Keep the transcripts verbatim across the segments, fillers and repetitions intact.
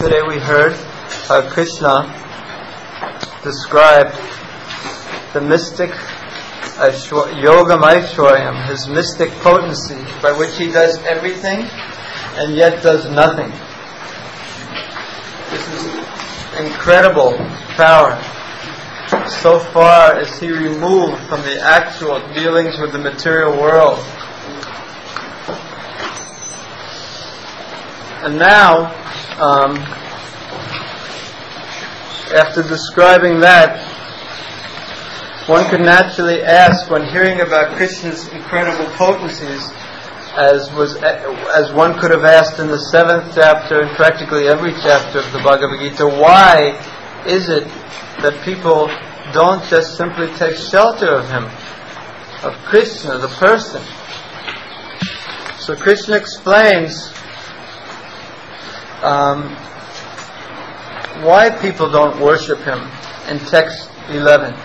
Yesterday we heard how Krishna described the mystic Aishwa- Yogam Aishwaryam, his mystic potency by which he does everything and yet does nothing. This is incredible power. So far as he removed from the actual dealings with the material world. And now, um, after describing that, one could naturally ask, when hearing about Krishna's incredible potencies, as was as one could have asked in the seventh chapter and practically every chapter of the Bhagavad Gita, why is it that people don't just simply take shelter of him, of Krishna, the person? So Krishna explains um, why people don't worship him in text eleven.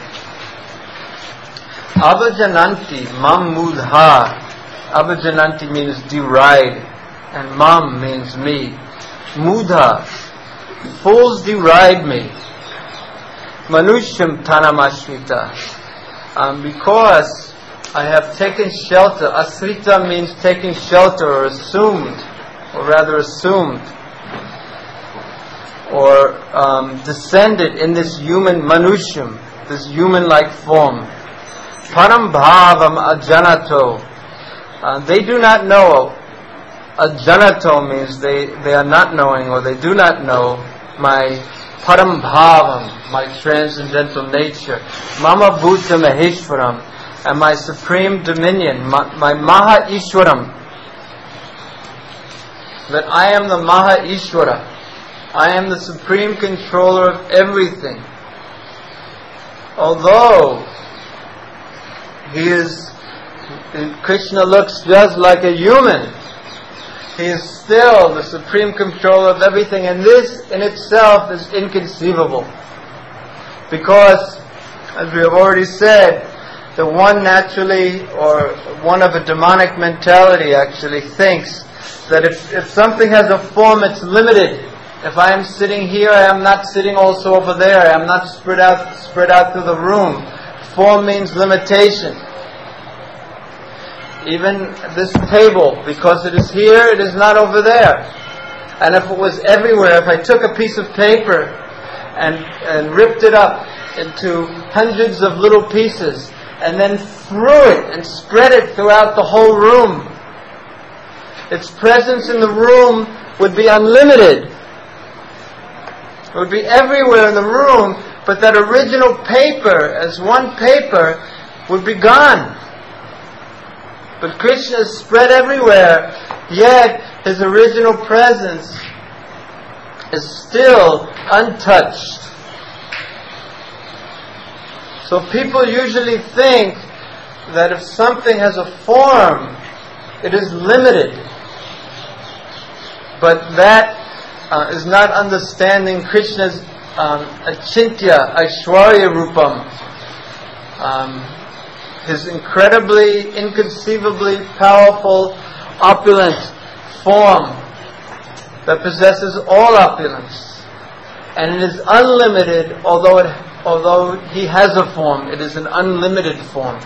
Avajananti mam mudha. Avajananti means deride, and mam means me. Mudha, fools deride me. Manusham tanamashvita. Um, because I have taken shelter. Asrita means taking shelter or assumed, or rather assumed, or um, descended in this human manusham, this human-like form. Param bhavam ajanato. Uh, they do not know. Ajanato means they, they are not knowing, or they do not know my param bhavam, my transcendental nature. Mama bhuta maheshwaram, and my supreme dominion, my, my maha ishwaram. That I am the maha ishwara. I am the supreme controller of everything. Although he is, Krishna looks just like a human, he is still the supreme controller of everything, and this in itself is inconceivable. Because, as we have already said, the one naturally, or one of a demonic mentality actually, thinks that if, if something has a form, it's limited. If I am sitting here, I am not sitting also over there. I am not spread out, spread out through the room. Form means limitation. Even this table, because it is here, it is not over there. And if it was everywhere, if I took a piece of paper and, and ripped it up into hundreds of little pieces and then threw it and spread it throughout the whole room, its presence in the room would be unlimited. It would be everywhere in the room, but that original paper, as one paper, would be gone. But Krishna is spread everywhere, yet his original presence is still untouched. So people usually think that if something has a form, it is limited. But that uh, is not understanding Krishna's um, achintya, aishwarya rupam. Um, his incredibly, inconceivably powerful, opulent form that possesses all opulence. And it is unlimited, although it, although he has a form, it is an unlimited form.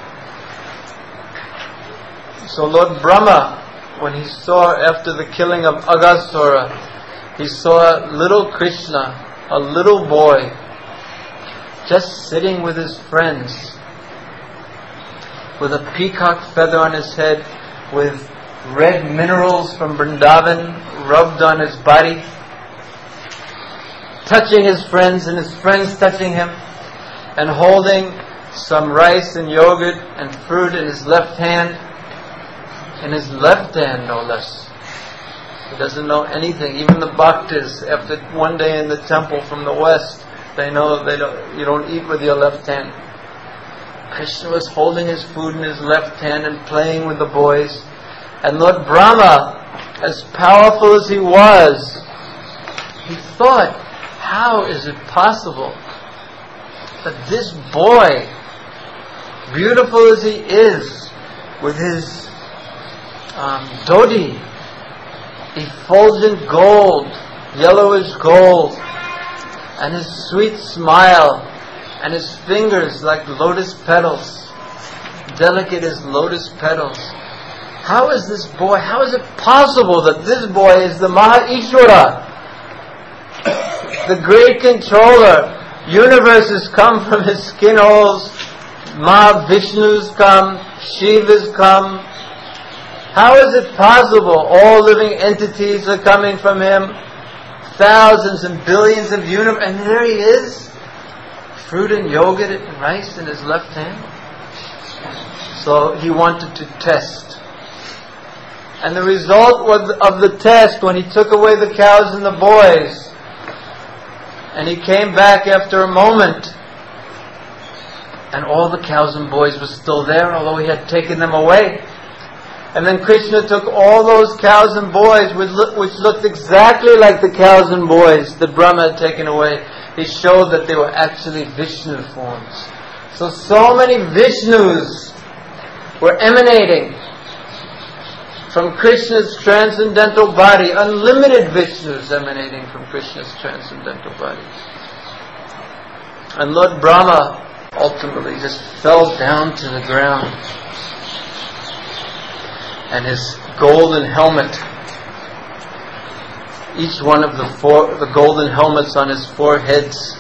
So Lord Brahma, when he saw after the killing of Aghasura, he saw little Krishna, a little boy, just sitting with his friends, with a peacock feather on his head, with red minerals from Vrindavan rubbed on his body, touching his friends and his friends touching him, and holding some rice and yogurt and fruit in his left hand. In his left hand, no less. He doesn't know anything. Even the bhaktas, after one day in the temple from the west, they know they don't. You don't eat with your left hand. Krishna was holding his food in his left hand and playing with the boys. And Lord Brahma, as powerful as he was, he thought, how is it possible that this boy, beautiful as he is, with his um, dhoti, effulgent gold, yellowish gold, and his sweet smile, and his fingers like lotus petals, delicate as lotus petals. How is this boy, how is it possible that this boy is the Mahaishvara, the great controller? Universes come from his skin holes, Mahavishnu's come, Shiva's come. How is it possible all living entities are coming from him? Thousands and billions of universe, and there he is, fruit and yogurt and rice in his left hand. So he wanted to test. And the result was of the test, when he took away the cows and the boys, and he came back after a moment, and all the cows and boys were still there, although he had taken them away. And then Krishna took all those cows and boys, which, look, which looked exactly like the cows and boys that Brahma had taken away. He showed that they were actually Vishnu forms. So, so many Vishnus were emanating from Krishna's transcendental body, unlimited Vishnus emanating from Krishna's transcendental body. And Lord Brahma ultimately just fell down to the ground. And his golden helmet, each one of the four, the golden helmets on his four heads.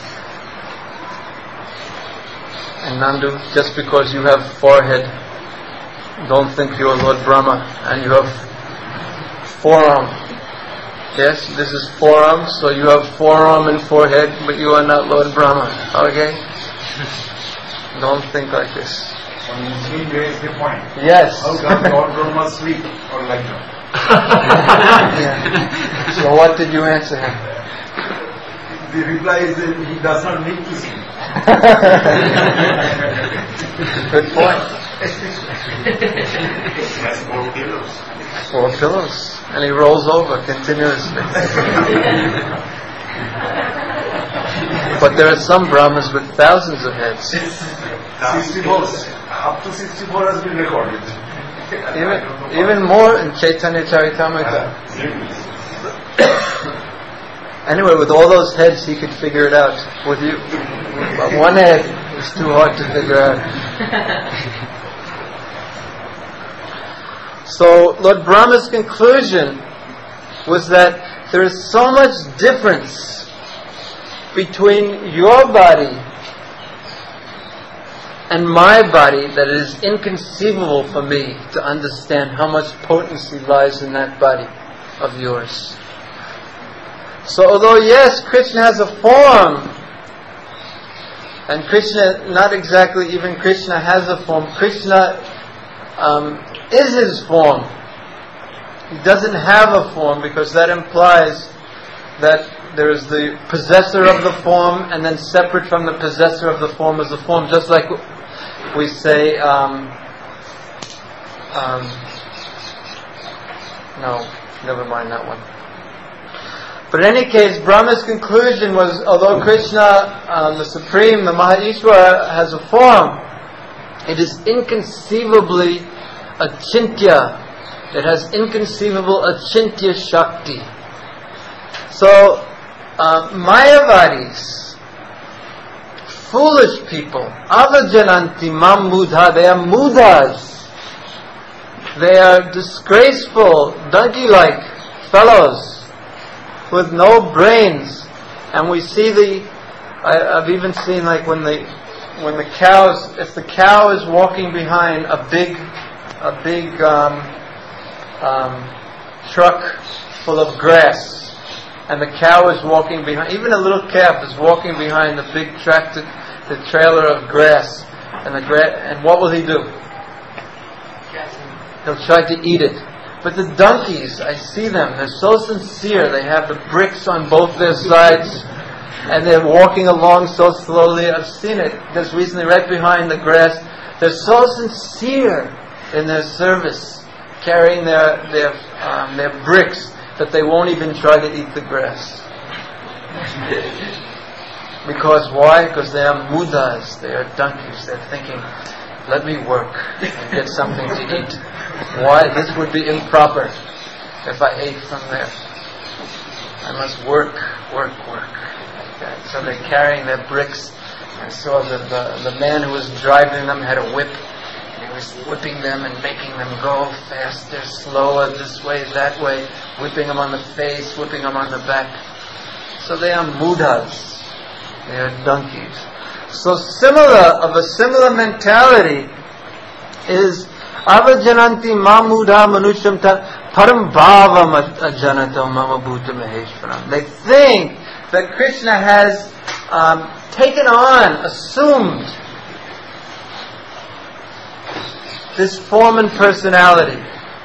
And Nandu, just because you have forehead, don't think you are Lord Brahma. And you have forearm. Yes, this is forearm, so you have forearm and forehead, but you are not Lord Brahma. Okay? Don't think like this. On Muslim, there is the point. Yes. How does Lord Brahma sleep or lie down? Yeah. So what did you answer him? The reply is that he does not need to sleep. Good point. He has four pillows. Four pillows. And he rolls over continuously. But there are some Brahmas with thousands of heads. sixty-four. Up to sixty-four has been recorded. Even, even more in Chaitanya Charitamrita. Anyway, with all those heads, he could figure it out. With you, but one head is too hard to figure out. So, Lord Brahma's conclusion was that there is so much difference between your body and my body that it is inconceivable for me to understand how much potency lies in that body of yours. So although yes, Krishna has a form, and Krishna, not exactly even Krishna has a form, Krishna um, is his form. He doesn't have a form, because that implies that there is the possessor of the form, and then separate from the possessor of the form is the form, just like we say, um, um, no, never mind that one. But in any case, Brahma's conclusion was, although Krishna, um, the Supreme, the Mahaishvara, has a form, it is inconceivably achintya. It has inconceivable achintya shakti. So, uh, Mayavadis, foolish people, avajananti mam mudha, they are mudhas. They are disgraceful, donkey-like fellows with no brains. And we see the, I, I've even seen like when the, when the cows, if the cow is walking behind a big, a big um, um, truck full of grass, and the cow is walking behind, even a little calf is walking behind the big tractor, the trailer of grass, and the gra- and what will he do? He'll try to eat it. But the donkeys, I see them, they're so sincere. They have the bricks on both their sides, and they're walking along so slowly. I've seen it just recently, right behind the grass. They're so sincere in their service, carrying their their um, their bricks, that they won't even try to eat the grass. Because why? Because they are mudhas, they are donkeys. They're thinking, let me work and get something to eat. Why? This would be improper if I ate from there. I must work, work, work. Okay. So they're carrying their bricks. I saw the, the, the man who was driving them had a whip. And he was whipping them and making them go faster, slower, this way, that way, whipping them on the face, whipping them on the back. So they are mudhas. They are donkeys. So similar, of a similar mentality is avajananti mamudha manusham param bhava ajanatam mama bhuta maheshwaram. They think that Krishna has um, taken on, assumed this form and personality.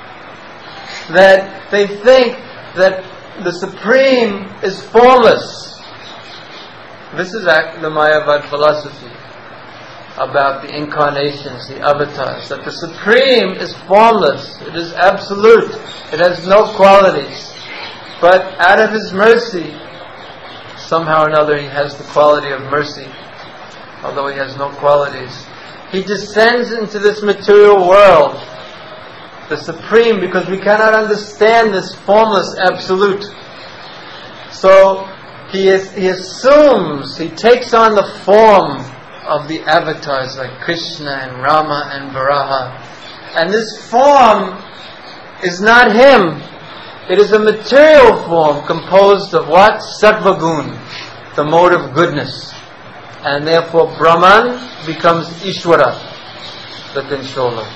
That they think that the Supreme is formless. This is the Mayavad philosophy about the incarnations, the avatars, that the Supreme is formless, it is absolute, it has no qualities. But out of His mercy, somehow or another He has the quality of mercy, although He has no qualities. He descends into this material world, the Supreme, because we cannot understand this formless absolute. So he is, he assumes, he takes on the form of the avatars like Krishna and Rama and Varaha. And this form is not him. It is a material form composed of what? Sattva-gun, the mode of goodness. And therefore Brahman becomes Ishvara, the controller.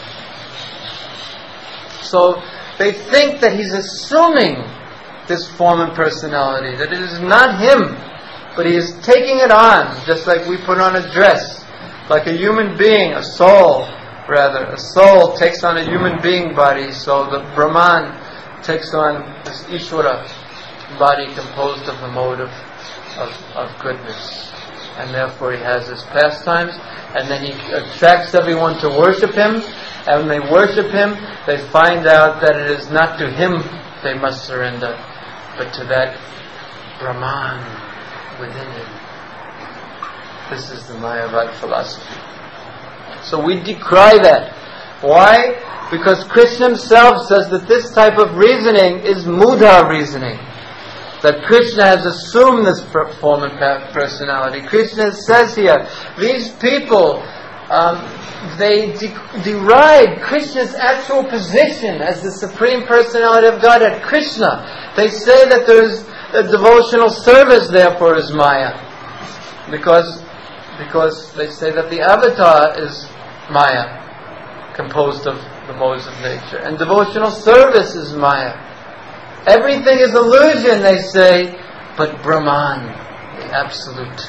So they think that he's assuming this form and personality, that it is not him, but he is taking it on, just like we put on a dress. Like a human being, a soul, rather. A soul takes on a human being body, so the Brahman takes on this Ishvara body composed of the mode of, of, of goodness. And therefore he has his pastimes, and then he attracts everyone to worship him, and when they worship him, they find out that it is not to him they must surrender, but to that Brahman within him. This is the Mayavad philosophy. So we decry that. Why? Because Krishna himself says that this type of reasoning is mudha reasoning. That Krishna has assumed this form and personality. Krishna says here, these people, um, they de- deride Krishna's actual position as the Supreme Personality of Godhead, Krishna. They say that there is a devotional service, therefore, is Maya. Because, because they say that the avatar is Maya, composed of the modes of nature. And devotional service is Maya. Everything is illusion, they say, but Brahman, the Absolute.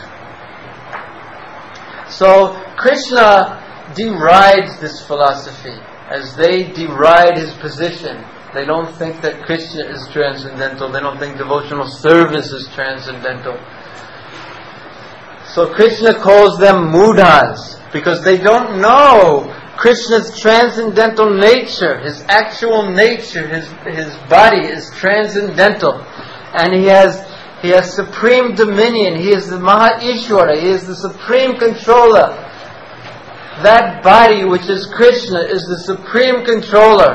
So Krishna derides this philosophy as they deride his position. They don't think that Krishna is transcendental. They don't think devotional service is transcendental. So Krishna calls them mudhas because they don't know Krishna's transcendental nature, his actual nature, his his body is transcendental, and he has he has supreme dominion. He is the Maha Ishvara. He is the supreme controller. That body, which is Krishna, is the supreme controller.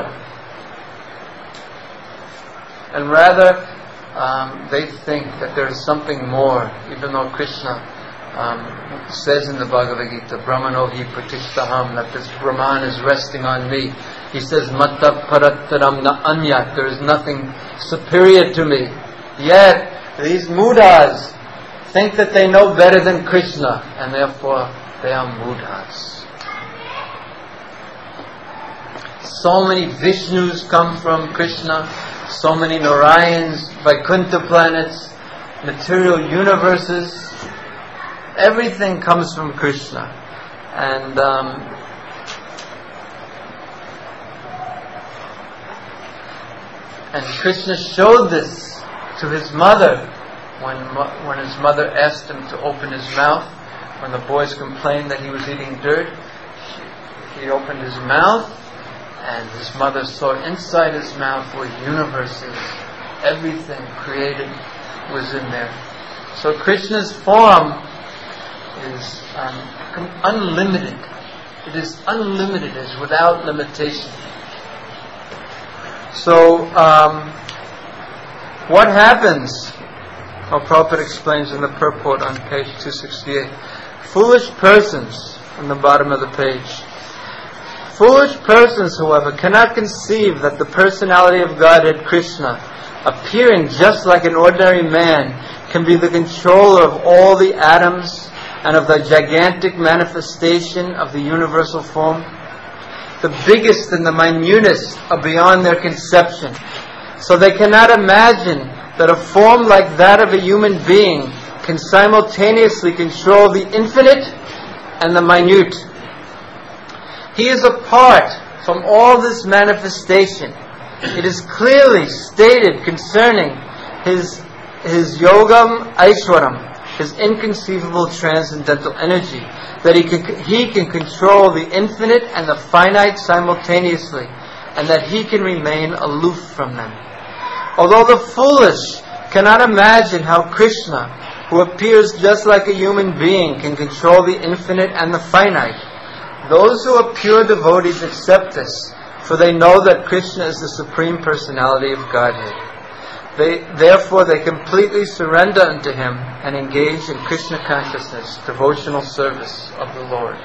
And rather, um, they think that there is something more, even though Krishna Um, says in the Bhagavad Gita, Brahmano hi pratishtaham, that this Brahman is resting on me. He says, Matta parattaram na anyat, there is nothing superior to me. Yet, these mudhas think that they know better than Krishna, and therefore they are mudhas. So many Vishnus come from Krishna, so many Narayans, Vaikuntha planets, material universes. Everything comes from Krishna. And um, and Krishna showed this to his mother when when his mother asked him to open his mouth. When the boys complained that he was eating dirt, he opened his mouth, and his mother saw inside his mouth were universes. Everything created was in there. So Krishna's form is um, unlimited. It is unlimited, it is without limitation. So, um, what happens Our Prabhupada explains in the purport on page two sixty-eight. Foolish persons, on the bottom of the page. Foolish persons, however, cannot conceive that the personality of Godhead Krishna, appearing just like an ordinary man, can be the controller of all the atoms and of the gigantic manifestation of the universal form. The biggest and the minutest are beyond their conception, so they cannot imagine that a form like that of a human being can simultaneously control the infinite and the minute. He is apart from all this manifestation. It is clearly stated concerning his his yogam aishwaram, his inconceivable transcendental energy, that he can, he can control the infinite and the finite simultaneously, and that he can remain aloof from them. Although the foolish cannot imagine how Krishna, who appears just like a human being, can control the infinite and the finite, those who are pure devotees accept this, for they know that Krishna is the Supreme Personality of Godhead. They, therefore, they completely surrender unto Him and engage in Krishna consciousness, devotional service of the Lord.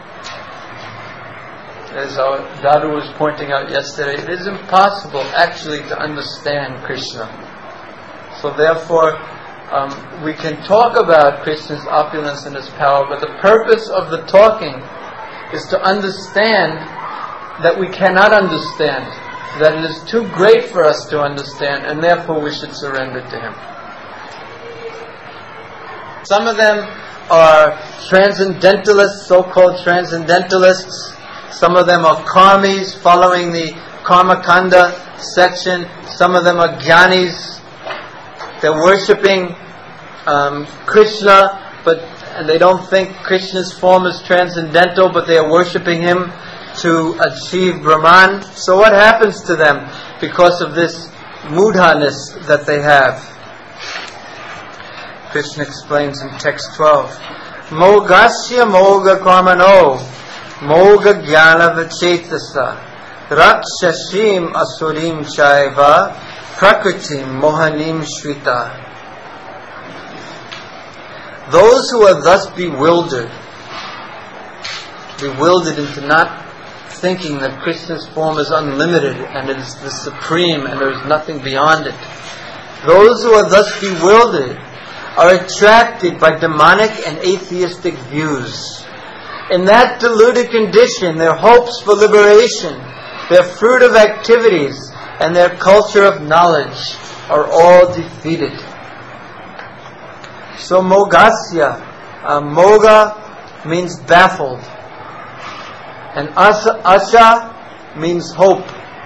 As our Dadu was pointing out yesterday, it is impossible actually to understand Krishna. So therefore, um, we can talk about Krishna's opulence and His power, but the purpose of the talking is to understand that we cannot understand, that it is too great for us to understand, and therefore we should surrender to Him. Some of them are transcendentalists, so-called transcendentalists. Some of them are karmis, following the Karma Kanda section. Some of them are jnanis. They're worshipping um, Krishna, but and they don't think Krishna's form is transcendental, but they are worshipping Him to achieve Brahman. So what happens to them because of this mudhaness that they have? Krishna explains in text twelve, Mogasya moga karmano moga jnana vachetasa rakshashim asurim chaiva prakritim mohanim shvita. Those who are thus bewildered, bewildered into not thinking that Krishna's form is unlimited and it is the supreme and there is nothing beyond it. Those who are thus bewildered are attracted by demonic and atheistic views. In that deluded condition, their hopes for liberation, their fruit of activities, and their culture of knowledge are all defeated. So mogasya, uh, moga means baffled, and asa, asha means hope.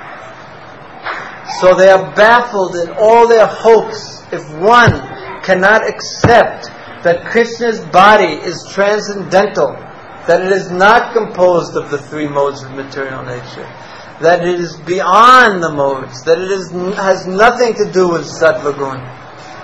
So they are baffled in all their hopes if one cannot accept that Krishna's body is transcendental, that it is not composed of the three modes of material nature, that it is beyond the modes, that it is, has nothing to do with sattva gun.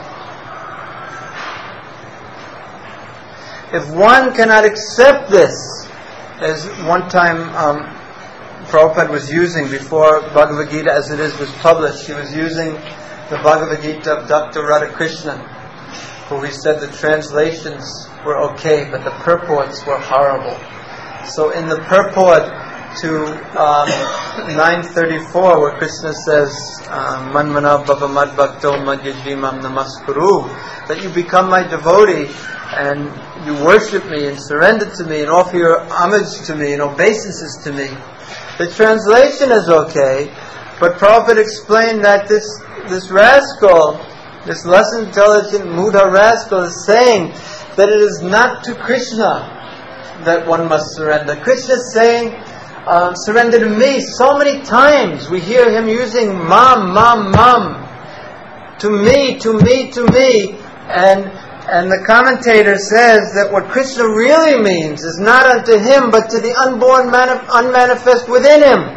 If one cannot accept this, as one time um, Prabhupada was using before Bhagavad Gita as it is was published, he was using the Bhagavad Gita of Doctor Radhakrishnan, who he said the translations were okay, but the purports were horrible. So in the purport to um, nine thirty-four, where Krishna says, Manmana bhava mad bhakto madhyajimam namaskuru, that you become my devotee and you worship me and surrender to me and offer your homage to me and obeisances to me. The translation is okay, but Prabhupada explained that this this rascal, this less intelligent Mudha rascal, is saying that it is not to Krishna that one must surrender. Krishna is saying, um, surrender to me. So many times we hear him using mam, mam, mam. To me, to me, to me. And and the commentator says that what Krishna really means is not unto him, but to the unborn, manif- unmanifest within him.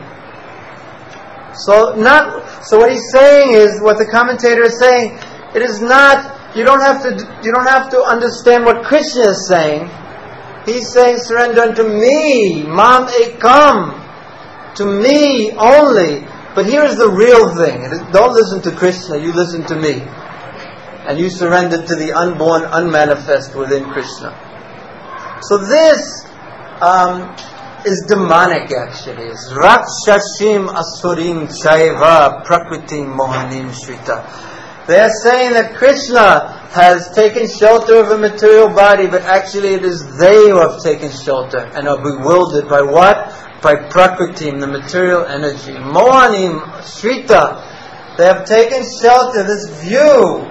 So not. So what he's saying is, what the commentator is saying, it is not. You don't have to. You don't have to understand what Krishna is saying. He's saying, surrender unto me, mam ekam, to me only. But here is the real thing. It is, don't listen to Krishna. You listen to me. and you surrendered to the unborn, unmanifest within Krishna. So this um, is demonic actually. It's Rakshashim Asurim Chaiva Prakritim Mohanim Shrita. They are saying that Krishna has taken shelter of a material body, but actually it is they who have taken shelter and are bewildered by what? By Prakritim, the material energy. Mohanim Shrita. They have taken shelter. This view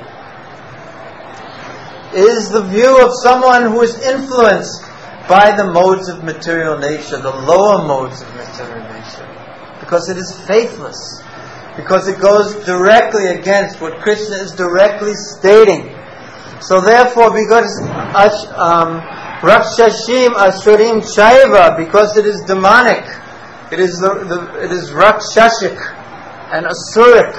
is the view of someone who is influenced by the modes of material nature, the lower modes of material nature. Because it is faithless. Because it goes directly against what Krishna is directly stating. So therefore, because um, Rakshashim Asurim Chaiva, because it is demonic, it is the, the it is Rakshashik and Asuric.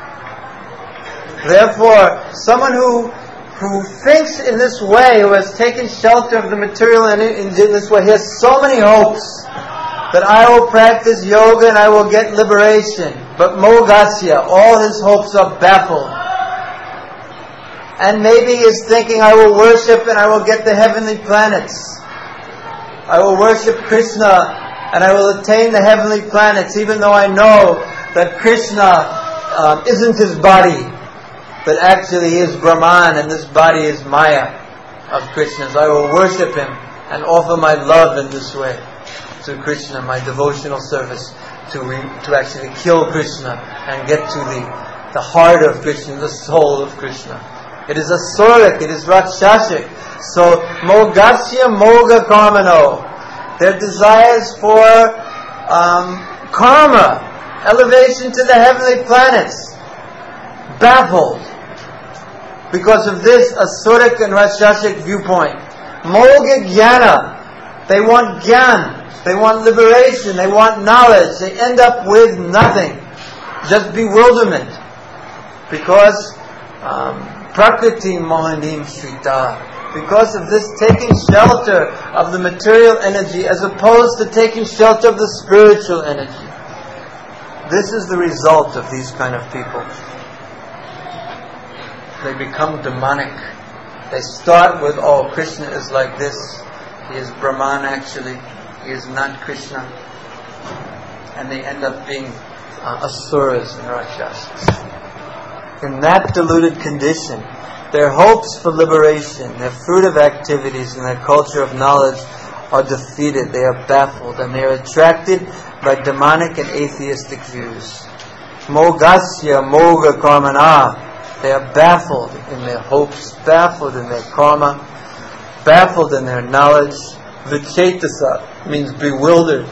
Therefore, someone who who thinks in this way, who has taken shelter of the material and in, in this way, he has so many hopes that I will practice yoga and I will get liberation. But Mogasya, all his hopes are baffled. And maybe he is thinking, I will worship and I will get the heavenly planets. I will worship Krishna and I will attain the heavenly planets, even though I know that Krishna um, isn't his body, but actually he is Brahman and this body is Maya of Krishna's. I will worship him and offer my love in this way to Krishna, my devotional service, to re- to actually kill Krishna and get to the, the heart of Krishna, the soul of Krishna. It is Asuric, it is Rakshashik. So, Mogasya Moga Karmano. Their desires for um, karma, elevation to the heavenly planets, baffled because of this Asuric and Rakshashik viewpoint. Moga Jnana. They want Gyan. They want liberation. They want knowledge. They end up with nothing. Just bewilderment. Because um, Prakriti Mohanim Shrita. Because of this taking shelter of the material energy as opposed to taking shelter of the spiritual energy. This is the result of these kind of people. They become demonic. They start with, oh, Krishna is like this. He is Brahman actually. He is not Krishna. And they end up being uh, asuras and rakshasas. In that deluded condition, their hopes for liberation, their fruitive activities, and their culture of knowledge are defeated. They are baffled, and they are attracted by demonic and atheistic views. Mogasya Moga Karmana. They are baffled in their hopes, baffled in their karma, baffled in their knowledge. Vichetasa means bewildered.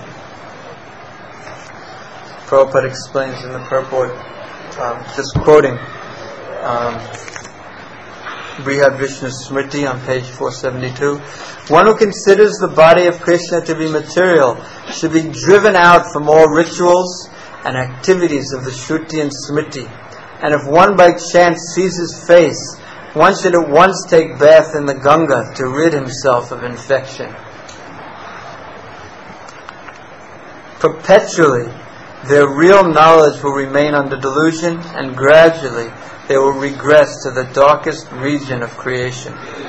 Prabhupada explains in the purport, um, just quoting um, Brihad Vishnu Smriti on page four seventy-two. One who considers the body of Krishna to be material should be driven out from all rituals and activities of the Shruti and Smriti. And if one by chance sees his face, one should at once take bath in the Ganga to rid himself of infection. Perpetually, their real knowledge will remain under delusion, and gradually they will regress to the darkest region of creation.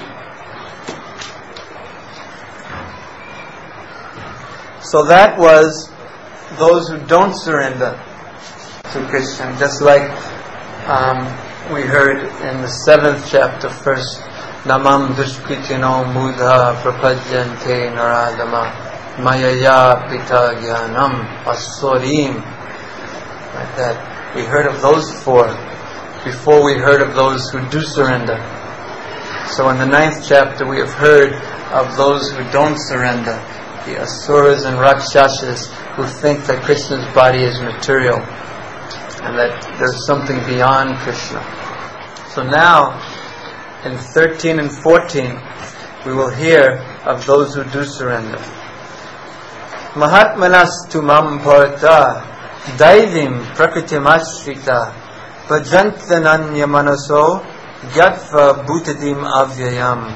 So that was those who don't surrender to Krishna, just like um, we heard in the seventh chapter, first Namam Dushkritino Mudha Prapajyante Naradama Mayaya Pita Gyanam Asurim. Like that. We heard of those four before we heard of those who do surrender. So in the ninth chapter we have heard of those who don't surrender, the Asuras and Rakshasas who think that Krishna's body is material and that there's something beyond Krishna. So now, in thirteen and fourteen, we will hear of those who do surrender. Mahatmanas tumam bharata daivim prakritimashvita bhajantananya manaso gyatva bhutadim avyayam.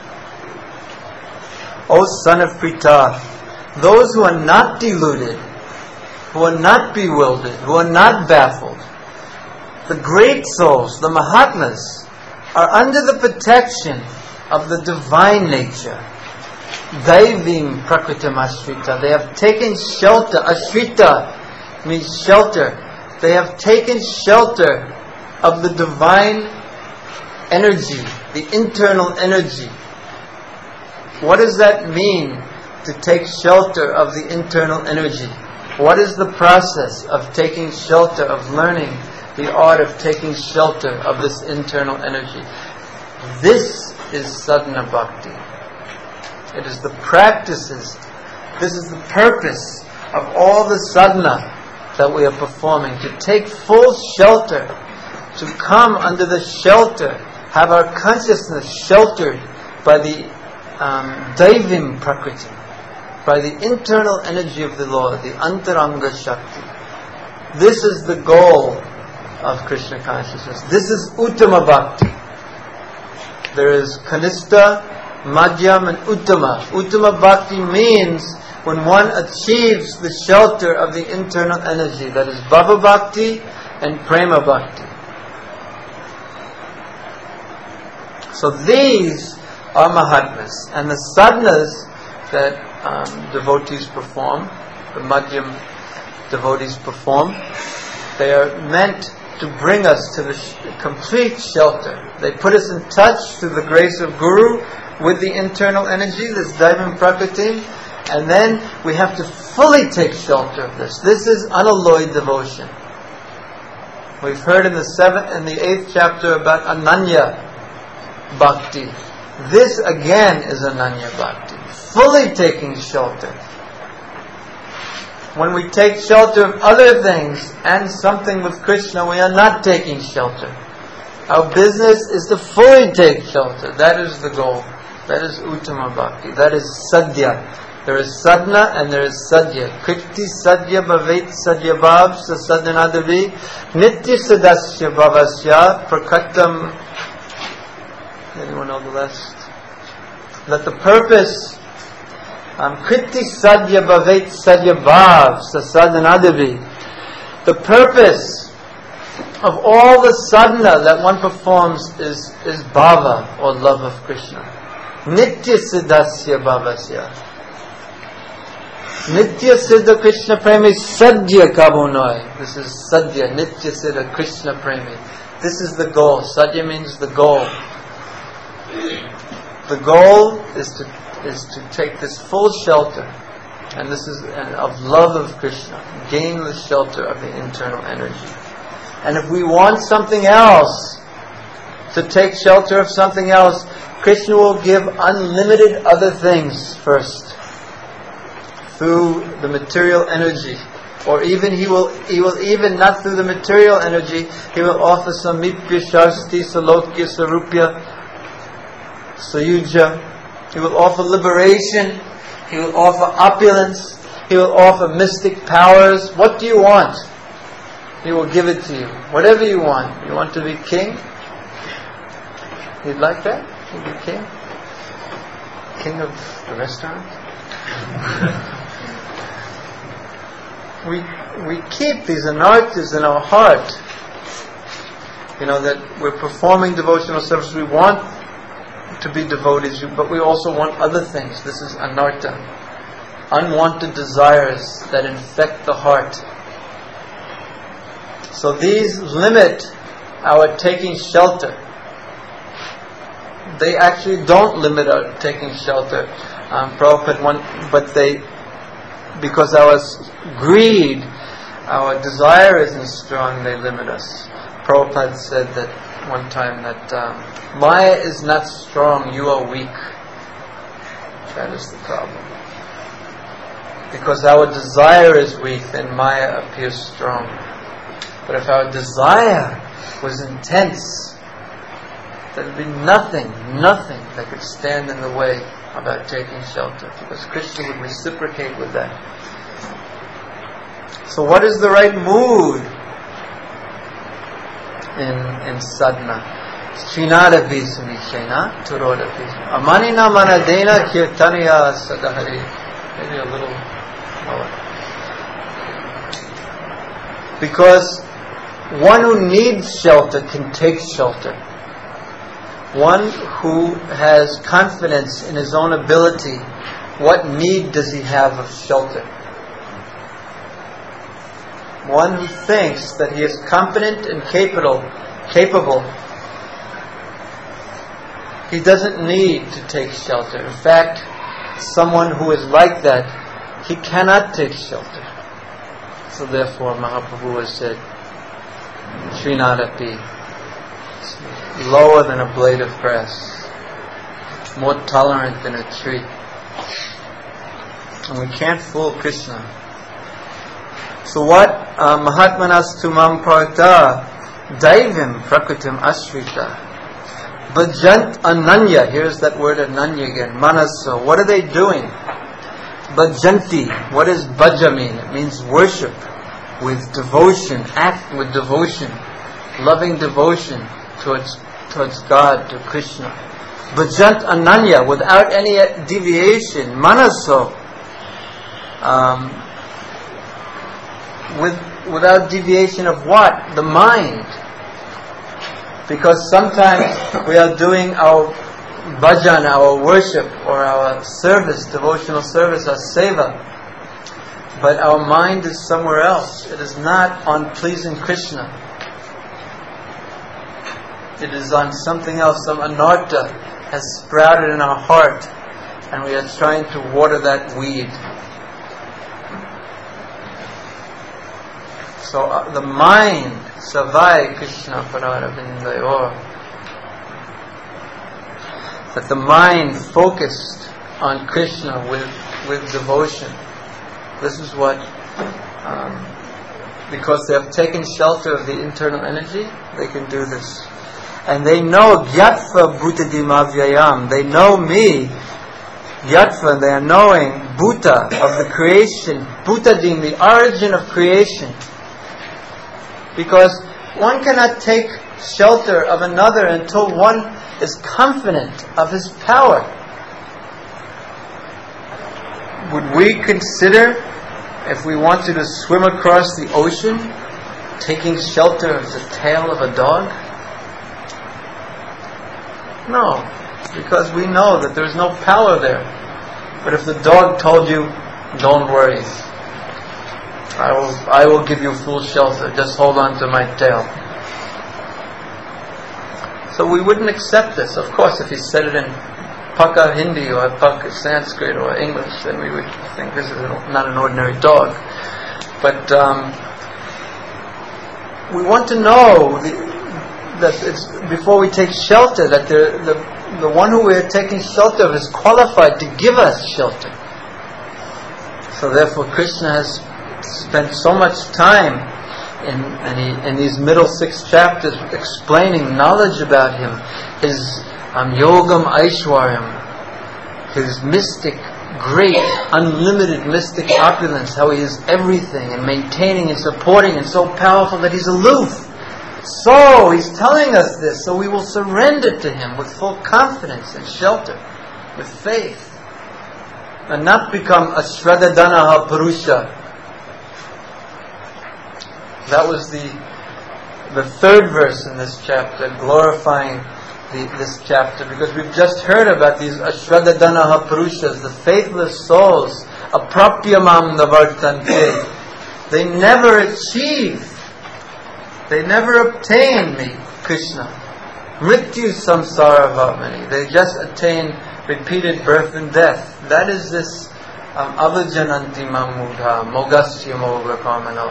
O son of Pritha, those who are not deluded, who are not bewildered, who are not baffled, the great souls, the Mahatmas, are under the protection of the divine nature. Daivim prakritam ashrita. They have taken shelter. Ashrita means shelter. They have taken shelter of the divine energy, the internal energy. What does that mean, to take shelter of the internal energy? What is the process of taking shelter, of learning the art of taking shelter of this internal energy? This is sadhana bhakti. It is the practices, this is the purpose of all the sadhana that we are performing, to take full shelter, to come under the shelter, have our consciousness sheltered by the um, Daivim Prakriti, by the internal energy of the Lord, the Antaranga Shakti. This is the goal of Krishna consciousness. This is Uttama Bhakti. There is Kanista, Madhyam and Uttama. Uttama Bhakti means when one achieves the shelter of the internal energy. That is Bhava Bhakti and Prema Bhakti. So these are Mahatmas. And the sadhanas that um, devotees perform, the Madhyam devotees perform, they are meant to bring us to the sh- complete shelter. They put us in touch through the grace of Guru with the internal energy, this Daivim Prakriti, and then we have to fully take shelter of this. This is unalloyed devotion. We've heard in the seventh and the eighth chapter about Ananya Bhakti. This again is Ananya Bhakti, fully taking shelter. When we take shelter of other things and something with Krishna, we are not taking shelter. Our business is to fully take shelter. That is the goal. That is Uttama Bhakti. That is Sadhya. There is Sadhana and there is Sadhya. Kriti Sadhya Bhavet Sadhya Bhav Sa Sadhanadavi Nitya Sadasya Bhavasya Prakatam. Anyone know the rest? That the purpose um, Kriti Sadhya Bhavet Sadhya Bhav Sa Sadhanadavi. The purpose of all the sadhana that one performs is, is bhava, or love of Krishna. Nitya Siddhasya Bhavasya. Nitya Siddha Krishna Premi Sadhya Kabunoi. This is Sadhya, Nitya Siddha Krishna Premi. This is the goal. Sadhya means the goal. The goal is to is to take this full shelter, and this is and of love of Krishna, gain the shelter of the internal energy. And if we want something else, to take shelter of something else, Krishna will give unlimited other things first, through the material energy. Or even he will he will even not through the material energy, he will offer samipya, shasti, salokya, sarupya, sayuja. He will offer liberation, he will offer opulence, he will offer mystic powers. What do you want? He will give it to you. Whatever you want. You want to be king? You'd like that? You'd be king? King of the restaurant? we we keep these anarthas in our heart. You know, that we're performing devotional service. We want to be devotees, but we also want other things. This is anartha. Unwanted desires that infect the heart. So these limit our taking shelter. They actually don't limit our taking shelter. Um, Prabhupada one, but they, because our greed, our desire isn't strong, they limit us. Prabhupada said that one time that um, Maya is not strong, you are weak. That is the problem. Because our desire is weak, then Maya appears strong. But if our desire was intense, there would be nothing, nothing that could stand in the way of our taking shelter, because Krishna would reciprocate with that. So what is the right mood in in sadhana? Srinada Visumishena Turoda Visum. Amanina Manadena Kirtaniya Sadahari. Maybe a little lower. Because one who needs shelter can take shelter. one who has confidence in his own ability, what need does he have of shelter? One who thinks that he is competent and capable, capable, he doesn't need to take shelter. In fact, someone who is like that, he cannot take shelter. So therefore, Mahaprabhu has said, Srinadapi, lower than a blade of grass, more tolerant than a tree. And we can't fool Krishna. So what? Uh, Mahatmanas tumam parta daivim prakritim ashrita bhajant ananya. Here's that word ananya again. Manasa. What are they doing? Bhajanti. What does bhaja mean? It means worship with devotion. Act with devotion. Loving devotion towards towards God, to Krishna. Bhajant ananya, without any deviation. Manaso. Um, with without deviation of what? The mind. Because sometimes we are doing our bhajan, our worship, or our service, devotional service, our seva, but our mind is somewhere else. It is not on pleasing Krishna. It is on something else. Some anartha has sprouted in our heart, and we are trying to water that weed. So uh, the mind, Savai Krishna Pararavindayor, that the mind focused on Krishna with, with devotion. This is what, um, because they have taken shelter of the internal energy, they can do this. And they know Gyatva Bhutadimavyayam, they know me, Gyatva, they are knowing Bhuta, of the creation, Bhutadim, the origin of creation. Because one cannot take shelter of another until one is confident of his power. Would we consider, if we wanted to swim across the ocean, taking shelter of the tail of a dog? No, because we know that there's no power there. But if the dog told you, don't worry, I will, I will give you full shelter. Just hold on to my tail. So we wouldn't accept this. Of course, if he said it in Paka Hindi or Paka Sanskrit or English, then we would think this is not an ordinary dog. But um, we want to know the, that it's before we take shelter, that the, the the one who we are taking shelter of is qualified to give us shelter. So therefore, Krishna has spent so much time in, in, he, in these middle six chapters explaining knowledge about him, his um, yogam aishwaryam, his mystic, great, unlimited mystic opulence, how he is everything and maintaining and supporting and so powerful that he's aloof. So he's telling us this so we will surrender to him with full confidence and shelter, with faith, and not become a Shradadanaha Purusha. That was the the third verse in this chapter, glorifying the, this chapter, because we've just heard about these Ashradadanaha Purushas, the faithless souls, aprapyamam navartante. They never achieve, they never obtain me, Krishna. Mrityu samsara vamani. They just attain repeated birth and death. That is this um, avajananti mamudha, mogasya moga kamano.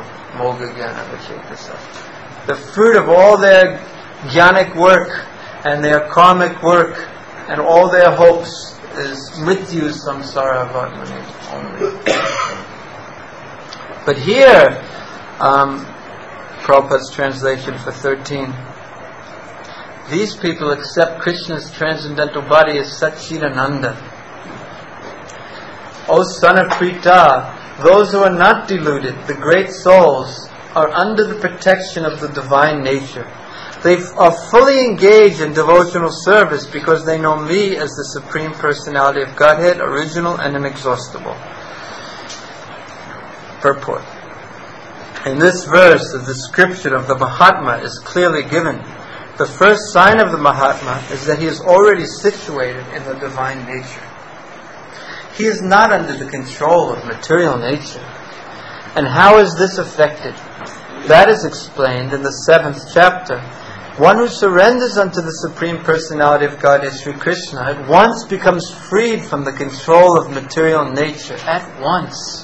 The fruit of all their jnanic work and their karmic work and all their hopes is mrityu samsara vatmani only. But here, um, Prabhupada's translation for thirteen, these people accept Krishna's transcendental body as Satchidananda. O son of Prita, those who are not deluded, the great souls, are under the protection of the divine nature. They are fully engaged in devotional service because they know me as the Supreme Personality of Godhead, original and inexhaustible. Purport. In this verse, the description of the Mahatma is clearly given. The first sign of the Mahatma is that he is already situated in the divine nature. He is not under the control of material nature. And how is this affected? That is explained in the seventh chapter. One who surrenders unto the Supreme Personality of Godhead, Sri Krishna, at once becomes freed from the control of material nature. At once.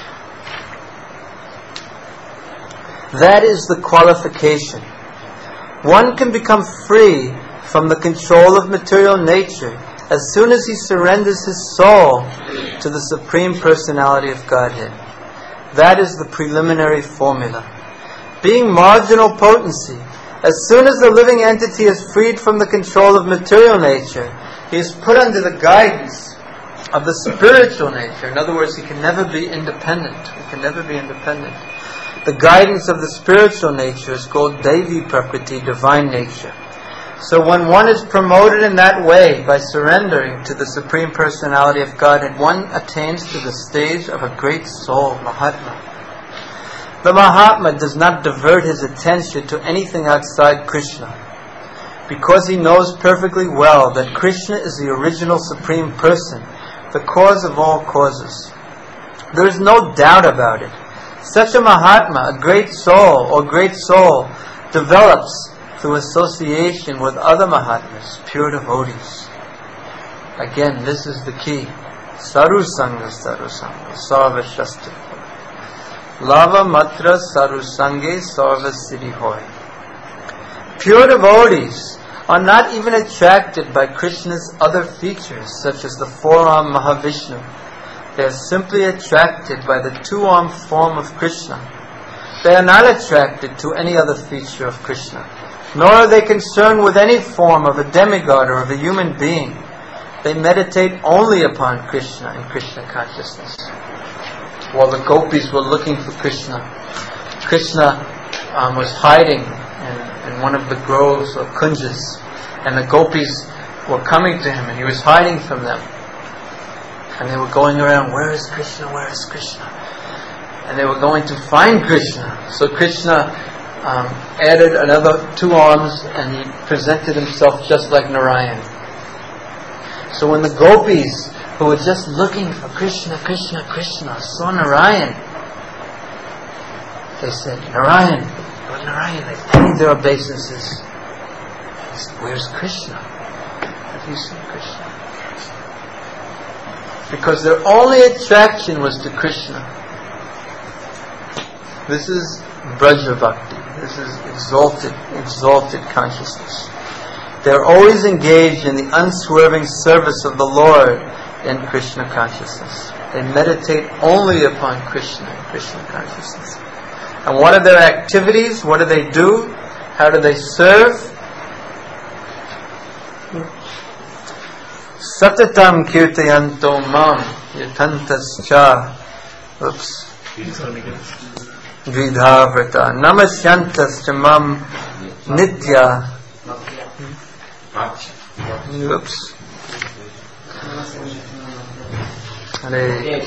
That is the qualification. One can become free from the control of material nature as soon as he surrenders his soul to the Supreme Personality of Godhead. That is the preliminary formula. Being marginal potency, as soon as the living entity is freed from the control of material nature, he is put under the guidance of the spiritual nature. In other words, he can never be independent. He can never be independent. The guidance of the spiritual nature is called Devi Prakriti, divine nature. So when one is promoted in that way, by surrendering to the Supreme Personality of Godhead, one attains to the stage of a great soul, Mahatma. The Mahatma does not divert his attention to anything outside Krishna, because he knows perfectly well that Krishna is the original Supreme Person, the cause of all causes. There is no doubt about it. Such a Mahatma, a great soul or great soul, develops through association with other Mahatmas, pure devotees. Again, this is the key. Saru Sangha, Saru Sangha, Sarva Shastra. Lava Matra Saru Sangha, Sarva Siddhi Hoy. Pure devotees are not even attracted by Krishna's other features, such as the four-armed Mahavishnu. They are simply attracted by the two-armed form of Krishna. They are not attracted to any other feature of Krishna, nor are they concerned with any form of a demigod or of a human being. They meditate only upon Krishna and Krishna consciousness. While the gopis were looking for Krishna, Krishna um, was hiding in, in one of the groves or kunjas, and the gopis were coming to him, and he was hiding from them. And they were going around, where is Krishna, where is Krishna? And they were going to find Krishna. So Krishna um, added another two arms, and he presented himself just like Narayan. So when the gopis, who were just looking for Krishna, Krishna, Krishna, saw Narayan, they said, Narayan, Lord Narayan, they paid their obeisances. He said, where's Krishna? Have you seen Krishna? Because their only attraction was to Krishna. This is Braja Bhakti. This is exalted, exalted consciousness. They are always engaged in the unswerving service of the Lord in Krishna consciousness. They meditate only upon Krishna and Krishna consciousness. And what are their activities? What do they do? How do they serve? Satatam kirtayanto mam yatantascha oops dvidhavrata namasyantascha mam nitya oops Hare.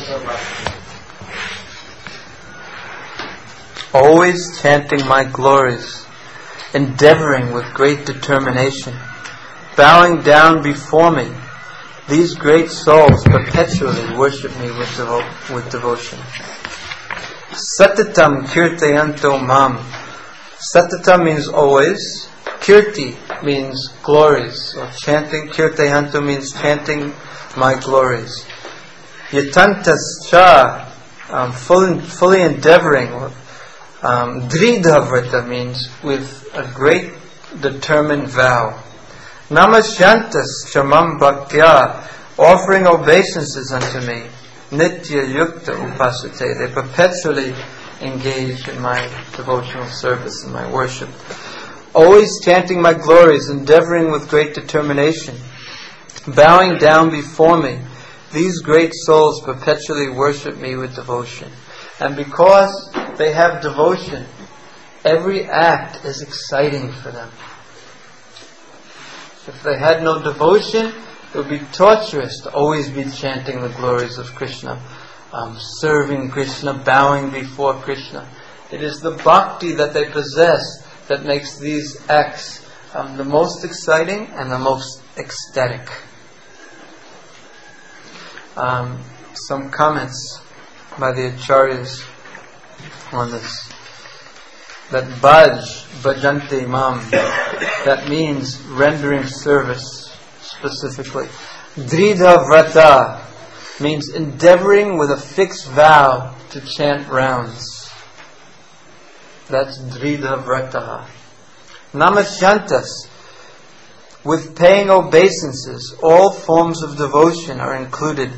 Always chanting my glories, endeavoring with great determination, bowing down before me, these great souls perpetually worship me with, devo- with devotion. Satatam kirtayanto mam. Satatam means always. Kirti means glories, or chanting. Kirtayanto means chanting my glories. Yatantas cha, um, fully, fully endeavoring. Um, Dridhavrata means with a great determined vow. Namasyantas chamam bhaktya, offering obeisances unto me. Nitya yukta upasate, they perpetually engage in my devotional service and my worship. Always chanting my glories, endeavoring with great determination, bowing down before me. These great souls perpetually worship me with devotion. And because they have devotion, every act is exciting for them. If they had no devotion, it would be torturous to always be chanting the glories of Krishna, um, serving Krishna, bowing before Krishna. It is the bhakti that they possess that makes these acts um, the most exciting and the most ecstatic. Um, some comments by the Acharyas on this. That Bhaj, Bhajante Mam, that means rendering service specifically. Dridha Vrata means endeavoring with a fixed vow to chant rounds. That's Dridha Vrata. Namasyantas, with paying obeisances, all forms of devotion are included.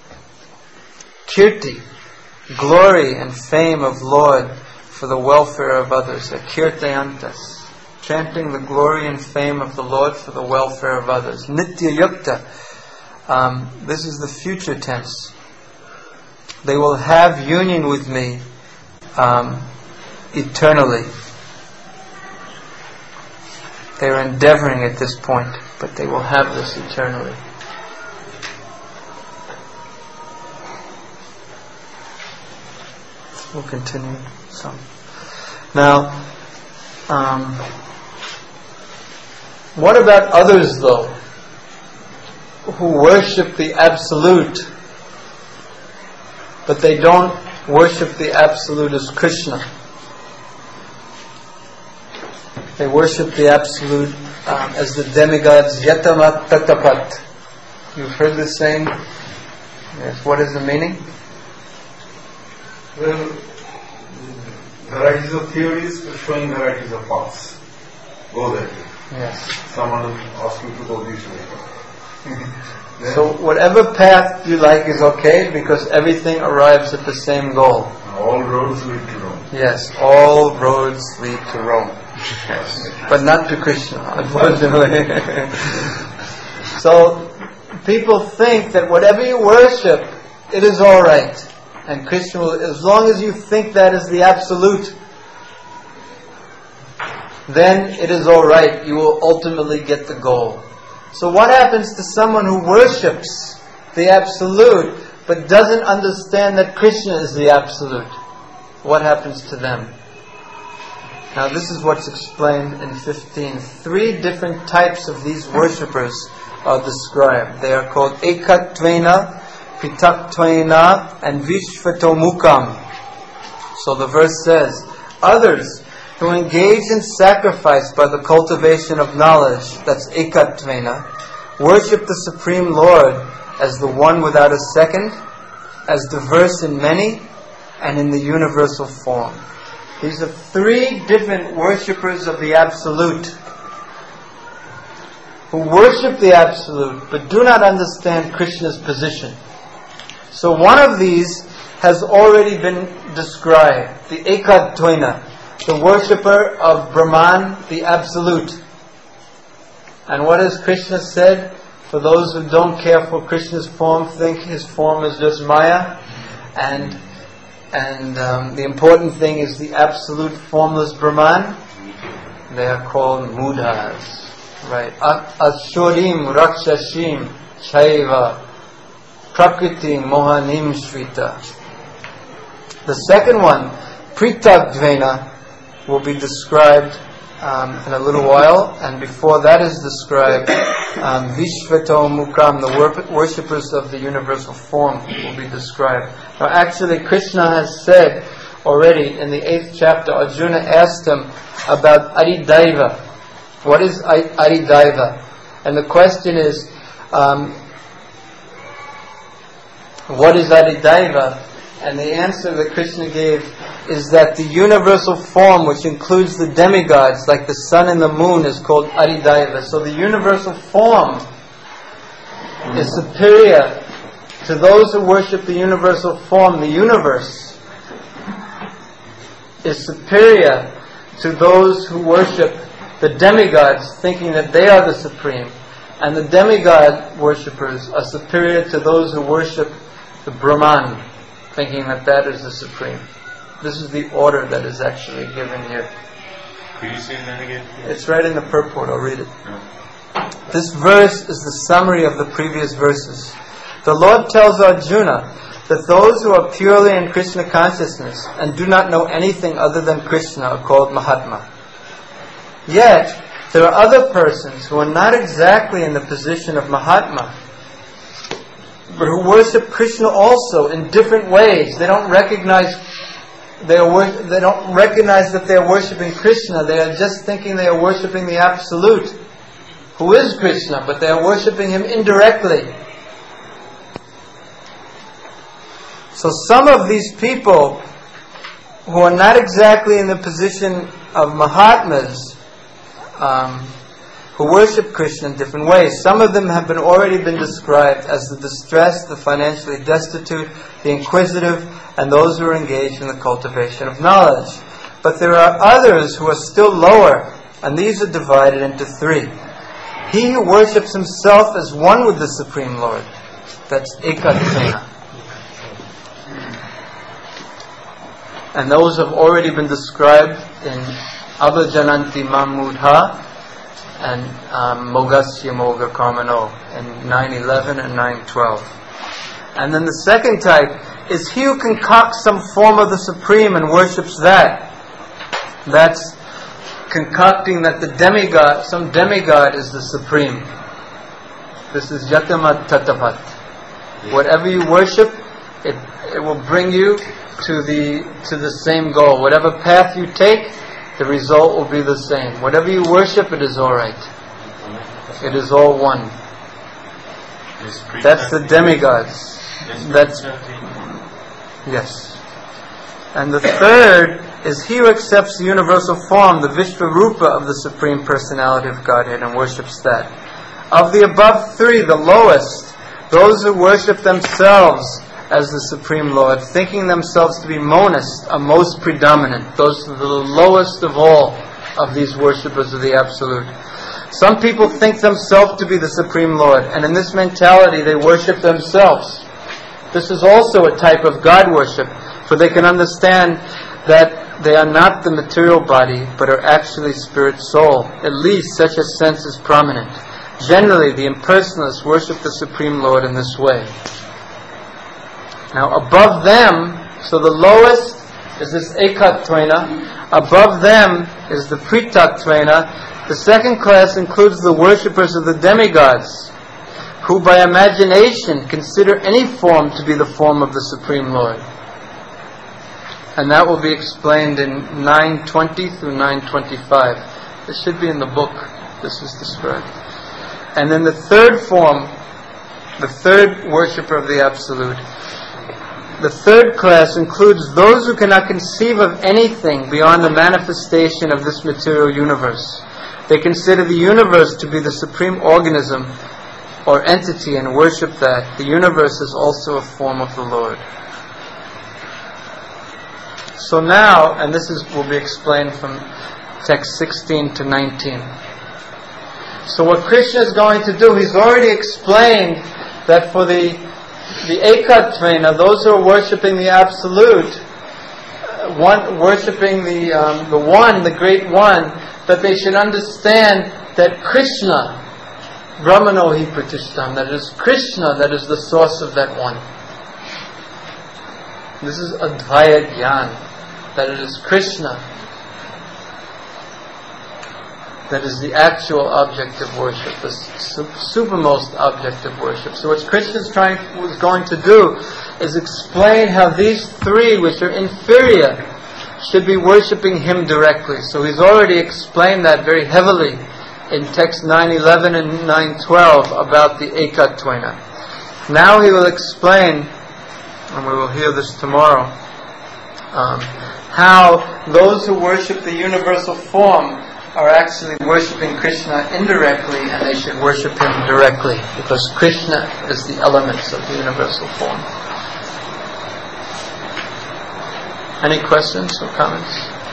Kirti, glory and fame of Lord for the welfare of others. Kirtayantas, chanting the glory and fame of the Lord for the welfare of others. Nitya Yukta, um, this is the future tense. They will have union with me um, eternally. They are endeavoring at this point, but they will have this eternally. We'll continue some. Now, um, what about others though, who worship the Absolute, but they don't worship the Absolute as Krishna? They worship the Absolute um, as the demigods Yatamat Tatapat. You've heard this saying? Yes. What is the meaning? Well, varieties of theories showing varieties of paths. Go that way. Yes. Someone will ask you to go this way. So whatever path you like is okay, because everything arrives at the same goal. All roads lead to Rome. Yes, all roads lead to Rome. Yes. But not to Krishna, unfortunately. So people think that whatever you worship, it is all right. And Krishna will, as long as you think that is the Absolute, then it is all right. You will ultimately get the goal. So what happens to someone who worships the Absolute but doesn't understand that Krishna is the Absolute? What happens to them? Now this is what's explained in fifteen. Three different types of these worshippers are described. They are called Ekatvena, Pitaktvena, and Vishvatomukam. So the verse says, others who engage in sacrifice by the cultivation of knowledge, that's Ekatvena, worship the Supreme Lord as the one without a second, as diverse in many, and in the universal form. These are three different worshippers of the Absolute, who worship the Absolute but do not understand Krishna's position. So one of these has already been described, the Ekatvena, the worshipper of Brahman, the Absolute. And what has Krishna said? For those who don't care for Krishna's form, think his form is just Maya, and and um, the important thing is the absolute formless Brahman. They are called Mudhas, right? Ashorim Rakshashim Chaiva Prakriti Mohanim Shvita. The second one, Pritagdvena, will be described um, in a little while, and before that is described, um, Vishvato Mukam, the wor- worshippers of the universal form, will be described. Now, actually, Krishna has said already in the eighth chapter. Arjuna asked him about Adidaiva. What is Adidaiva? And the question is, um, what is Adidaiva? And the answer that Krishna gave is that the universal form, which includes the demigods, like the sun and the moon, is called Adidaiva. So the universal form is superior to those who worship the universal form. The universe is superior to those who worship the demigods, thinking that they are the supreme. And the demigod worshippers are superior to those who worship the Brahman, thinking that that is the supreme. This is the order that is actually given here. Could you say that again? It's right in the purport. I'll read it. This verse is the summary of the previous verses. The Lord tells Arjuna that those who are purely in Krishna consciousness and do not know anything other than Krishna are called Mahatma. Yet, There are other persons who are not exactly in the position of Mahatma, but who worship Krishna also in different ways. They don't recognize they are wor- they don't recognize that they are worshiping Krishna. They are just thinking they are worshiping the Absolute, who is Krishna, but they are worshiping Him indirectly. So some of these people who are not exactly in the position of Mahatmas, um, who worship Krishna in different ways. Some of them have been already been described as the distressed, the financially destitute, the inquisitive, and those who are engaged in the cultivation of knowledge. But there are others who are still lower, and these are divided into three. He who worships himself as one with the Supreme Lord. That's Ekatvena. And those have already been described in Avajananti Mamudha and um, Mogasya Moga Karmano in nine eleven and nine twelve. And then the second type is he who concocts some form of the Supreme and worships that. That's concocting that the demigod, some demigod is the Supreme. This is Yatamat Tatapat. Whatever you worship, it it will bring you to the to the same goal. Whatever path you take, the result will be the same. Whatever you worship, it is all right. It is all one. That's the demigods. That's yes. And the third is he who accepts the universal form, the Vishvarupa of the Supreme Personality of Godhead, and worships that. Of the above three, the lowest, those who worship themselves as the Supreme Lord, thinking themselves to be monist, are most predominant. Those are the lowest of all of these worshippers of the Absolute. Some people think themselves to be the Supreme Lord, and in this mentality they worship themselves. This is also a type of God worship, for they can understand that they are not the material body, but are actually spirit soul. At least such a sense is prominent. Generally, the impersonalists worship the Supreme Lord in this way. Now, above them, so the lowest is this Ekatvena. Above them is the Pritatvena. The second class includes the worshippers of the demigods, who by imagination consider any form to be the form of the Supreme Lord. And that will be explained in nine twenty through nine twenty-five. This should be in the book. This is described. And then the third form, the third worshipper of the Absolute, the third class includes those who cannot conceive of anything beyond the manifestation of this material universe. They consider the universe to be the supreme organism or entity and worship that. The universe is also a form of the Lord. So now, and this is will be explained from text sixteen to nineteen. So what Krishna is going to do, he's already explained that for the the Ekatvena, those who are worshipping the Absolute, one worshipping the um, the One, the Great One, that they should understand that Krishna, Brahmano hi Pratishtam, that it is Krishna that is the source of that One. This is Advaya Gyan, that it is Krishna that is the actual object of worship, the supermost object of worship. So what Krishna is trying was going to do is explain how these three, which are inferior, should be worshipping Him directly. So he's already explained that very heavily in text nine eleven and nine twelve about the Ekatvena. Now he will explain, and we will hear this tomorrow, um, how those who worship the universal form are actually worshipping Krishna indirectly, and they should worship Him directly, because Krishna is the elements of the universal form. Any questions or comments?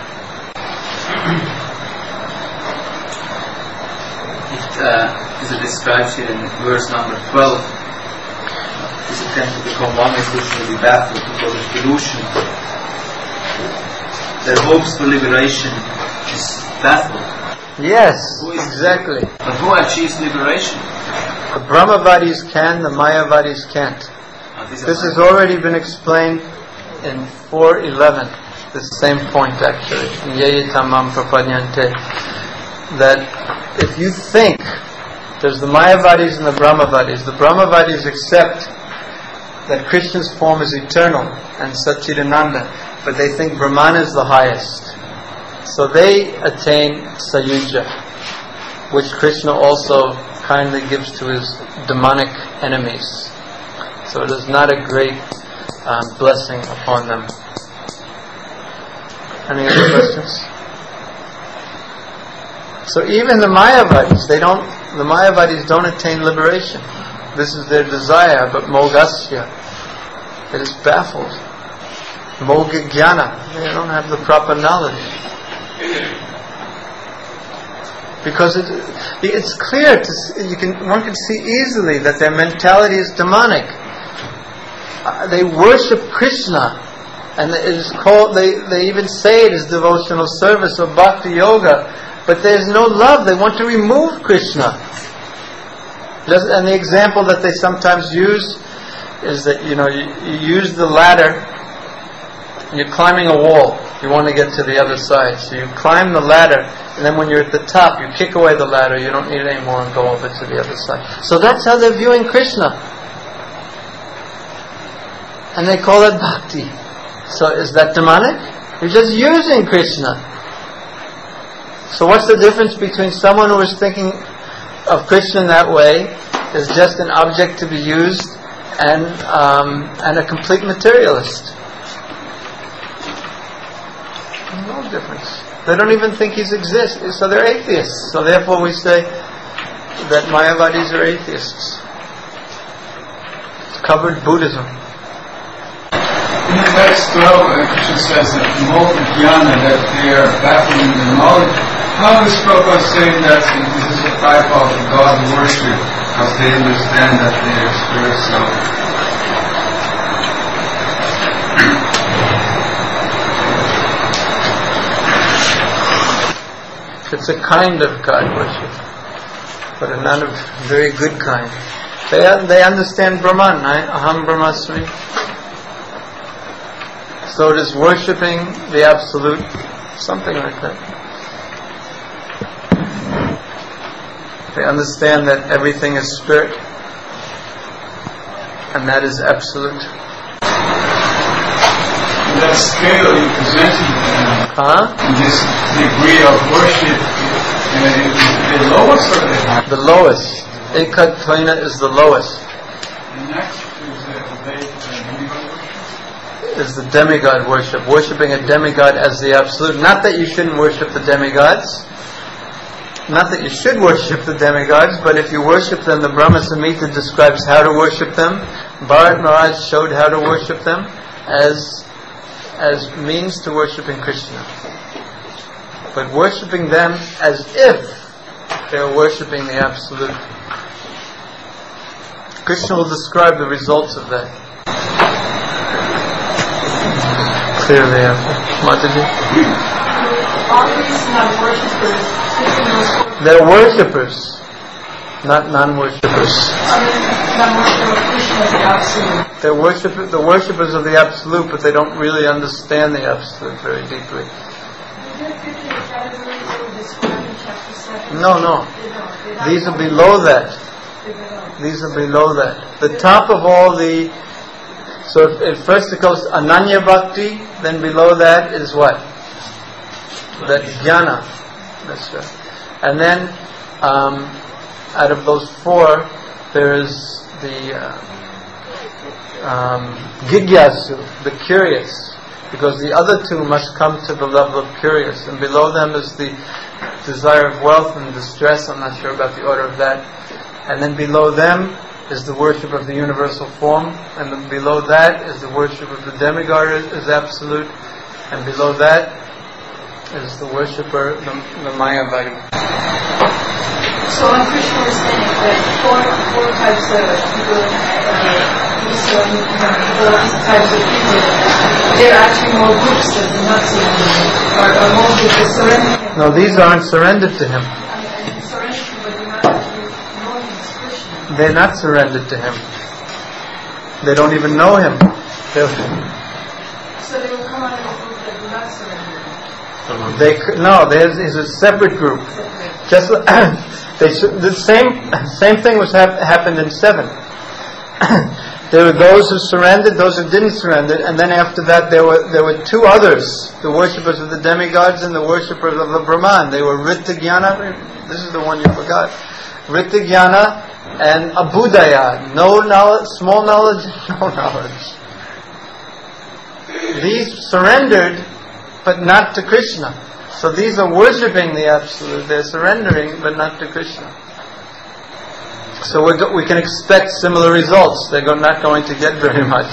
It uh, is described here in verse number twelve. This attempt to become one is which will be baffled because of delusion. Their hopes for liberation is baffled. Yes, exactly. But who achieves liberation? The Brahmavadis can, the Mayavadis can't. Oh, this has already been explained in four eleven, the same point actually. In Yeyitamam Prapadyante. that if you think, there's the Mayavadis and the Brahmavadis. The Brahmavadis accept that Krishna's form is eternal and Satchidananda, but they think Brahman is the highest. So they attain Sayuja, which Krishna also kindly gives to his demonic enemies. So it is not a great um, blessing upon them. Any other questions? So even the Mayavadis, they don't. The Mayavadis don't attain liberation. This is their desire, but Mogasya, it is baffled. Moga Jnana, they don't have the proper knowledge. Because it, it's clear, to see, you can one can see easily that their mentality is demonic. Uh, they worship Krishna, and it is called. They they even say it is devotional service or bhakti yoga, but there's no love. They want to remove Krishna. Just, and the example that they sometimes use is that you know you, you use the ladder. And you're climbing a wall. You want to get to the other side, so you climb the ladder, and then when you're at the top, you kick away the ladder. You don't need it anymore and go over to the other side. So that's how they're viewing Krishna, and they call it bhakti. So is that demonic? You're just using Krishna. So what's the difference between someone who is thinking of Krishna in that way as just an object to be used and um, and a complete materialist? No difference. They don't even think he's exists. So they're atheists. So therefore we say that Mayavadis are atheists. It's covered Buddhism. In the text twelve, uh, Krishna says that the Moga Jnana, that they are baffling the knowledge. How is Prabhupada saying that this is a type of God worship, because they understand that they are spiritual? It's a kind of God worship, but a not a very good kind. They they understand Brahman, right? Aham Brahmasmi. So it is worshipping the Absolute, something like that. They understand that everything is spirit, and that is absolute. That scale you presented, Huh? this degree of worship, uh, is the lowest or the highest? The lowest. Ekat Tvena is the lowest. And next is the demigod worship? Is the demigod worship. Worshipping a demigod as the absolute. Not that you shouldn't worship the demigods. Not that you should worship the demigods, but if you worship them, the Brahma Samhita describes how to worship them. Bharat Maharaj showed how to worship them as as means to worshipping Krishna. But worshipping them as if they're worshipping the Absolute. Krishna will describe the results of that clearly after. Mataji? All these non-worshippers, they're worshippers, not non-worshippers. They're worship, the worshippers of the Absolute, but they don't really understand the Absolute very deeply. No, no. These are below that. These are below that. The top of all the... So if, if first it goes Ananya Bhakti, then below that is what? That's Jnana. That's right. And then, um, out of those four, there is the uh, um, Gigyasu, the curious, because the other two must come to the level of curious, and below them is the desire of wealth and distress. I'm not sure about the order of that. And then below them is the worship of the universal form, and then below that is the worship of the demigod as absolute, and below that is the worshipper, the, the Mayavadi. So when Krishna was saying that four, four types of people, uh, four types of people, there are actually more groups that do not surrender, or, or more people surrender him. No, these aren't surrendered to him. And surrender him, but do not actually know him as Krishna. They're not surrendered to him. They don't even know him. They're, So they will come out of a group that do not surrender him. they no, there's is a separate group. Separate. Just they, the same same thing was hap- happened in seven. There were those who surrendered, those who didn't surrender, and then after that there were there were two others, the worshippers of the demigods and the worshippers of the Brahman. They were Rittagyana, this is the one you forgot, Rittagyana and Abudaya, no knowledge, small knowledge, no knowledge. These surrendered, but not to Krishna. So these are worshipping the Absolute, they're surrendering, but not to Krishna. So we're go- we can expect similar results. They're go- not going to get very much.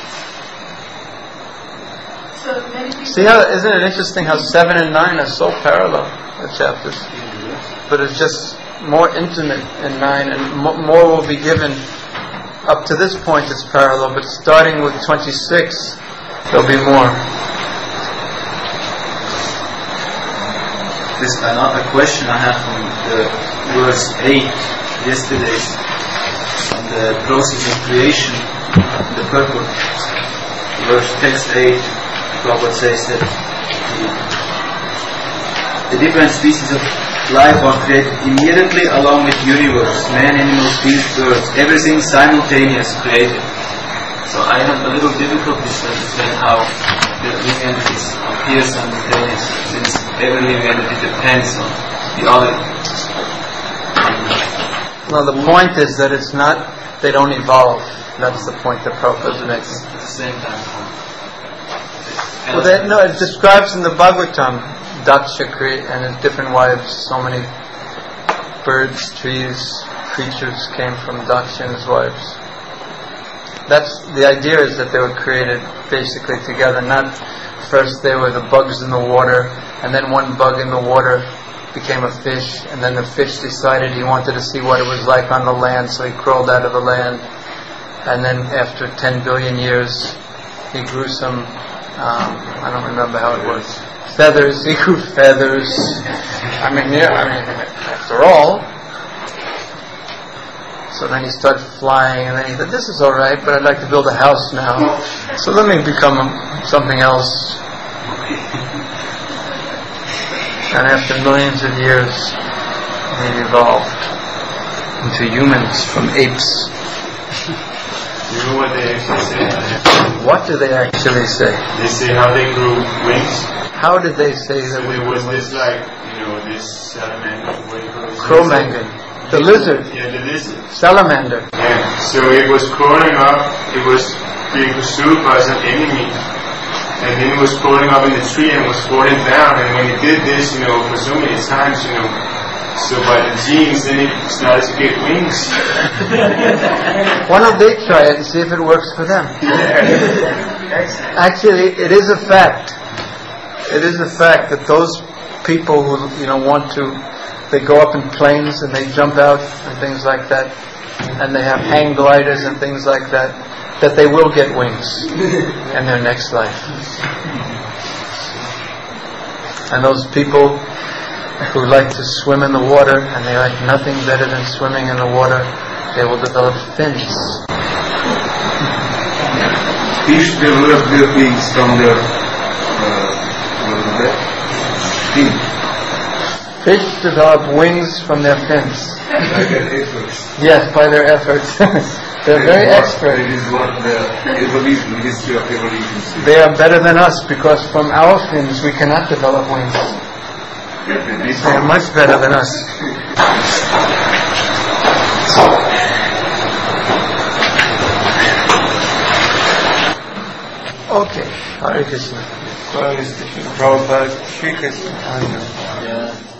So many people. See how, isn't it interesting how seven and nine are so parallel, the chapters? But it's just more intimate in nine, and mo- more will be given. Up to this point it's parallel, but starting with twenty-six, there'll be more. This is another question I have from the verse eight. Yesterday's on the process of creation, the purport, verse text eight, Prabhupada says that the, the different species of life are created immediately along with the universe, man, animals, beasts, birds, everything simultaneous created. So I have a little difficulty to understand how the living entities appear simultaneous, since every living entity depends on the other. Well, the point is that it's not, they don't evolve. That's the point that Prabhupada makes. At the same time. Well, they, no, it describes in the Bhagavatam, Daksha cre- and his different wives, so many birds, trees, creatures came from Daksha and his wives. That's, the idea is that they were created basically together. Not first they were the bugs in the water, and then one bug in the water became a fish, and then the fish decided he wanted to see what it was like on the land, so he crawled out of the land, and then after ten billion years he grew some um, I don't remember how it was, feathers, he grew feathers. I mean, yeah, I mean, after all. So then he started flying, and then he said, this is alright, but I'd like to build a house now, so let me become something else. And after millions of years, they evolved into humans from apes. You know what they actually say? What do they actually say? They say how they grew wings. How did they say that So we there was were this, like, you know, this salamander, what do you call it? Cro-Magnon, the lizard, Yeah, the lizard. salamander. Yeah. So it was crawling up, it was being pursued by some enemy. And then it was crawling up in the tree and was falling down. And when it did this, you know, for so many times, you know, so by the genes, then it started to get wings. Why don't they try it and see if it works for them? Actually, it is a fact. It is a fact that those people who, you know, want to, they go up in planes and they jump out and things like that, and they have hang gliders and things like that, that they will get wings in their next life. And those people who like to swim in the water, and they like nothing better than swimming in the water, they will develop fins. Fish develop their wings from their uh, what is that? Fin. Fish develop wings from their fins. By their efforts. Yes, by their efforts. They're very That expert. is what the evolution, history of evolution says. They are better than us because from our fins we cannot develop wings. They are much better than us. Okay, Hare Krishna. Prabhupada, Sri Krishna. Yeah.